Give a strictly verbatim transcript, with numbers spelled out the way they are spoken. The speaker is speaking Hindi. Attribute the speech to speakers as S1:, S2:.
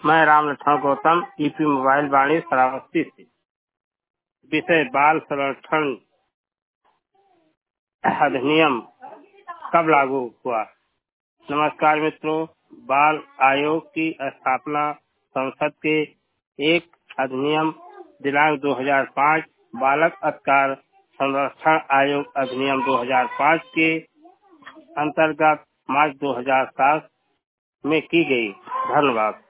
S1: मैं राम लखन गौतम, ईपी मोबाइल वाणी श्रावस्ती से। विषय बाल संरक्षण अधिनियम कब लागू हुआ। नमस्कार मित्रों, बाल आयोग की स्थापना संसद के एक अधिनियम दिनांक दो हज़ार पाँच बालक अधिकार संरक्षण आयोग अधिनियम दो हज़ार पाँच के अंतर्गत मार्च दो हज़ार सात में की गई। धन्यवाद।